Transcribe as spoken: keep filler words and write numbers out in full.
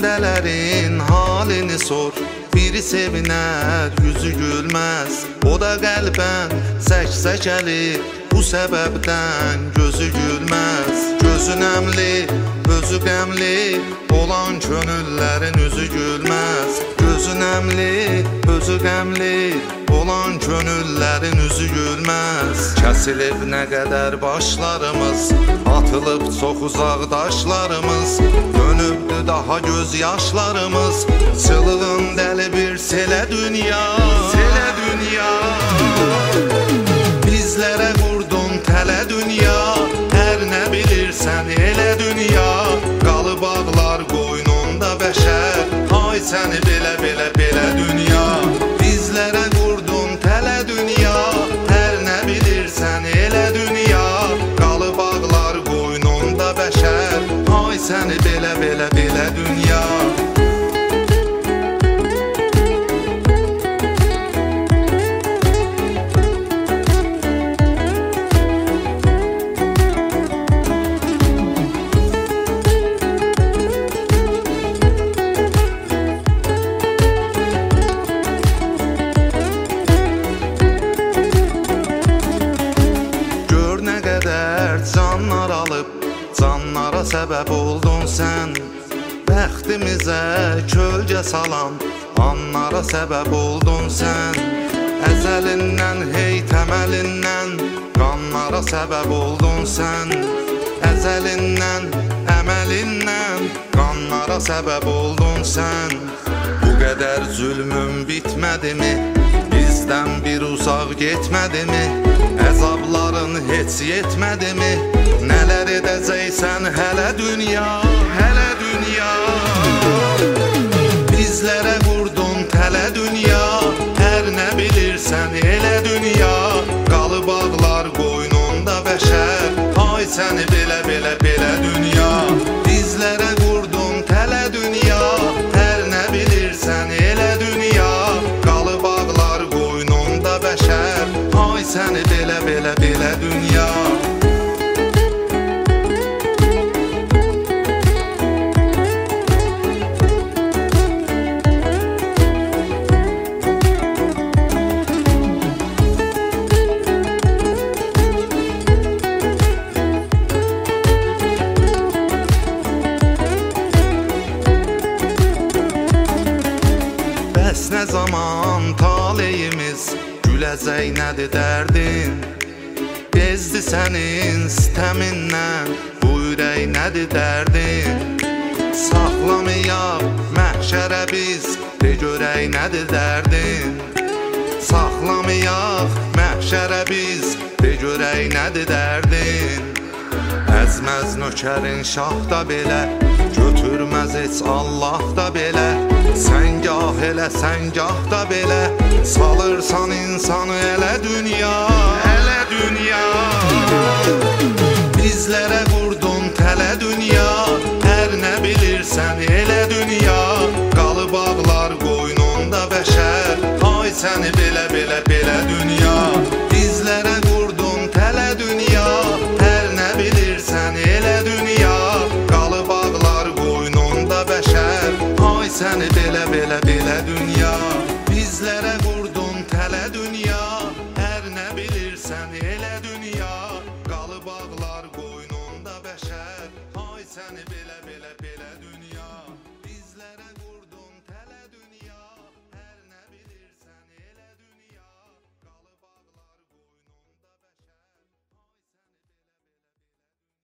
xəstələrin halini sor. Biri sevinər, yüzü gülməz, o da qəlbən sək-səkəli. Bu səbəbdən gözü gülməz. Gözü nəmli, özü qəmli olan könüllərin üzü gülməz. Gözü nəmli, özü qəmli olan könüllərin üzü gülməz. Kəsilib nə qədər başlarımız, atılıb çox uzaq daşlarımız, dönübdü daha göz yaşlarımız. Çılığın dəli bir selə dünya, selə dünya. Bizlərə qurdun tələ dünya, hər nə bilirsən elə dünya. Qalıb ağlar qoynunda bəşər, ay səni belə belə belə dünya. Bizlərə qurdun tələ dünya, hər nə bilirsən elə dünya. Qalıb ağlar qoynunda bəşər, ay səni belə belə belə dünya. Canlar alıb, canlara səbəb oldun sən. Bəxtimizə kölgə salan anlara səbəb oldun sən. Əzəlindən, hey təməlindən qanlara səbəb oldun sən. Əzəlindən, əməlindən qanlara səbəb oldun sən. Bu qədər zülmün bitmədimi? Bizdən bir uzaq getmədimi? Əzabların heç yetmədimi? Nələr edəcəksən hələ dünya, hələ dünya. Bizlərə qurdun tələ dünya, hər nə bilirsən elə dünya. Qalıb ağlar qoynunda bəşər, ay səni belə belə belə dünya. Bizlərə qurdun tələ dünya, hər nə bilirsən elə dünya. Qalıb ağlar qoynunda bəşər, ay səni belə belə belə dünya. Bəs nə zaman taleyimiz güləcək nədir dərdin? Bezdi sənin sitəmindən, bu ürək nədir dərdin? Saxlamayaq məhşərə biz, de görək nədir dərdin? Saxlamayaq məhşərə biz, de görək nədir dərdin? Əzməz nökərin şahda belə, götürməz heç Allah da belə. Sən gah elə, sən gah da belə, salırsan insanı elə dünya, elə dünya. Bizlərə qurdun tələ dünya, hər nə bilirsən elə dünya. Qalıb ağlar qoynunda bəşər, ay səni belə belə belə dünya. Bizlərə qurdun tələ dünya, hər nə bilirsən elə dünya. Qalıb ağlar qoynunda bəşər, ay səni belə belə belə dünya. Bizlərə qurdun tələ dünya, hər nə bilirsən elə dünya. Qalıb ağlar qoynunda bəşər, ay səni belə belə belə